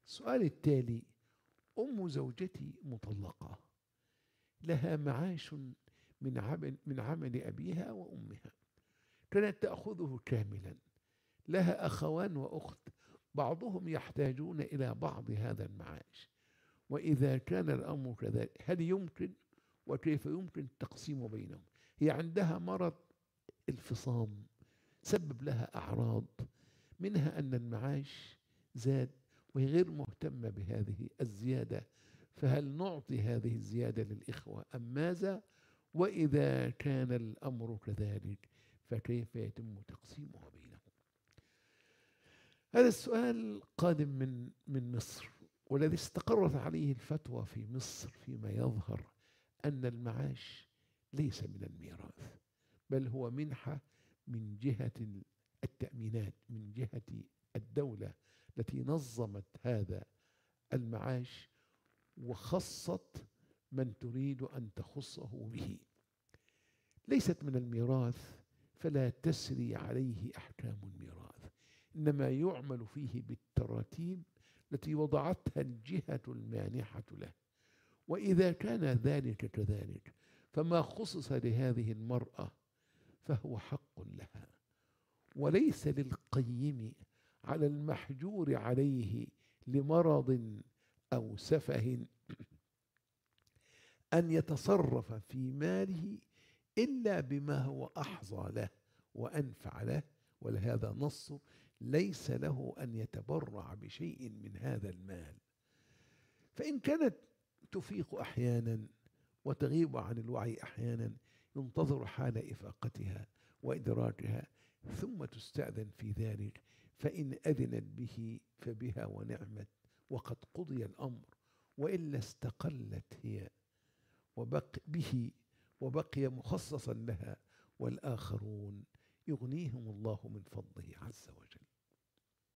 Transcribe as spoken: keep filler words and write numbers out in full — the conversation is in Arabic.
السؤال التالي: أم زوجتي مطلقة، لها معاش من عمل, من عمل أبيها وأمها، كانت تأخذه كاملا، لها أخوان وأخت، بعضهم يحتاجون إلى بعض هذا المعاش، وإذا كان الأمر كذلك هل يمكن وكيف يمكن التقسيم بينهم؟ هي عندها مرض الفصام سبب لها أعراض، منها أن المعاش زاد وهي غير مهتمة بهذه الزيادة، فهل نعطي هذه الزيادة للإخوة أم ماذا؟ وإذا كان الأمر كذلك فكيف يتم تقسيمها بينهم؟ هذا السؤال قادم من من مصر، والذي استقرت عليه الفتوى في مصر فيما يظهر أن المعاش ليس من الميراث، بل هو منحة من جهة التأمينات، من جهة الدولة التي نظمت هذا المعاش وخصت من تريد أن تخصه به. ليست من الميراث، فلا تسري عليه أحكام الميراث، إنما يعمل فيه بالتراتيب التي وضعتها الجهة المانحة له. وإذا كان ذلك كذلك فما خصص لهذه المرأة فهو حق لها، وليس للقيم على المحجور عليه لمرض أو سفه أن يتصرف في ماله إلا بما هو أحظى له وأنفع له، ولهذا نص ليس له أن يتبرع بشيء من هذا المال. فإن كانت تفيق أحيانا وتغيب عن الوعي أحيانا، ينتظر حال إفاقتها وإدراكها ثم تستأذن في ذلك، فإن أذنت به فبها ونعمت وقد قضي الأمر، وإلا استقلت هي وبق به وبقي مخصصا لها، والآخرون يغنيهم الله من فضله عز وجل.